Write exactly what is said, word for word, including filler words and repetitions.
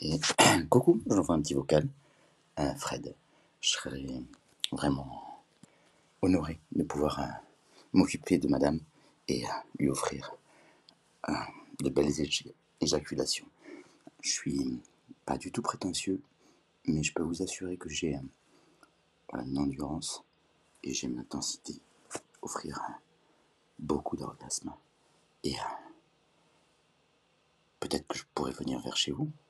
Et coucou, j'envoie un petit vocal à Fred. Je serais vraiment honoré de pouvoir euh, m'occuper de madame et euh, lui offrir euh, de belles éj- éjaculations. Je suis pas du tout prétentieux, mais je peux vous assurer que j'ai euh, une endurance et j'ai une intensité. Offrir euh, beaucoup d'orgasmes. Et euh, peut-être que je pourrais venir vers chez vous.